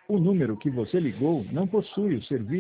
O número que você ligou não possui o serviço